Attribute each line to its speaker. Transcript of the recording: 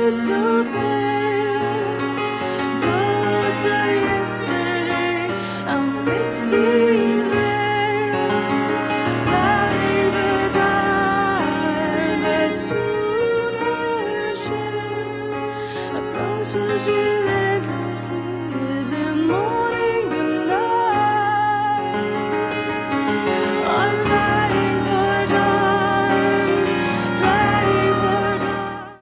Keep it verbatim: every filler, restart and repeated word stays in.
Speaker 1: so pale. Ghost of yesterday, a misty veil, lighting the dark, but soon her shell approaches relentlessly, is in more.